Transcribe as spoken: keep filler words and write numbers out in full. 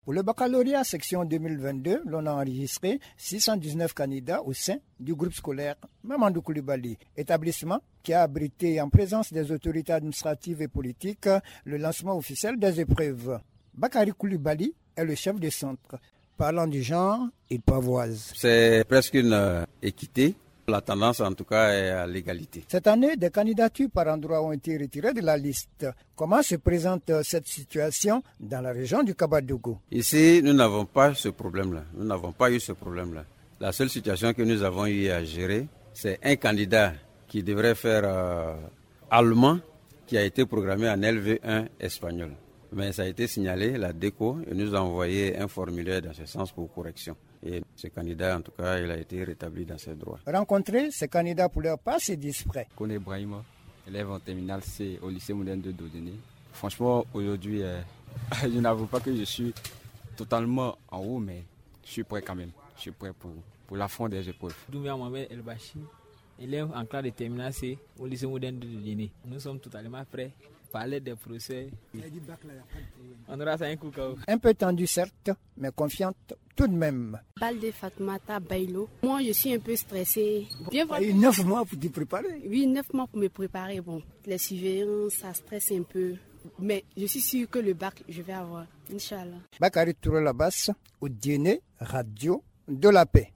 Pour le baccalauréat section deux mille vingt-deux, l'on a enregistré six cent dix-neuf candidats au sein du groupe scolaire Mamadou Coulibaly, établissement qui a abrité en présence des autorités administratives et politiques le lancement officiel des épreuves. Bakary Coulibaly est le chef de centre. Parlant du genre, il pavoise. C'est presque une euh, équité. La tendance, en tout cas, est à l'égalité. Cette année, des candidatures par endroit ont été retirées de la liste. Comment se présente cette situation dans la région du Kabadougou? Ici, nous n'avons pas ce problème-là. Nous n'avons pas eu ce problème-là. La seule situation que nous avons eu à gérer, c'est un candidat qui devrait faire euh, allemand, qui a été programmé en L V un espagnol. Mais ça a été signalé, la DECO, et nous a envoyé un formulaire dans ce sens pour correction. Et ce candidat, en tout cas, il a été rétabli dans ses droits. Rencontrer ces candidats pour leur part, c'est discret. Kone Brahima, élève en terminale C au lycée moderne de Dodéné. Franchement, aujourd'hui, euh, je n'avoue pas que je suis totalement en haut, mais je suis prêt quand même. Je suis prêt pour, pour l'affront des épreuves. Doumia Mohamed El Bachi, élève en classe de terminale C au lycée moderne de Dodéné. Nous sommes totalement prêts. Parler des procès. On aura ça un coup. Un peu tendu certes, mais confiante tout de même. Balde Fatmata Bailo. Moi, je suis un peu stressée. Bien voir. Et neuf mois pour te préparer. Oui, neuf mois pour me préparer. Bon, les surveillances, ça stresse un peu. Mais je suis sûre que le bac, je vais avoir. Inch'Allah. Bakary Touré Labas, au dîner, radio de la paix.